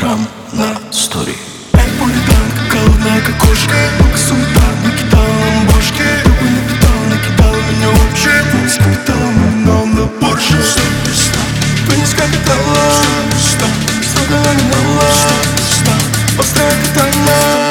Инстаграм на стори. Я улетал, как голодная, как кошка. Пока суета накидала нам бошки. Я бы напитал, накидал меня вообще. Ты не скапитала, но на Порше. Ты не скапитала, что говорила. Острая катана.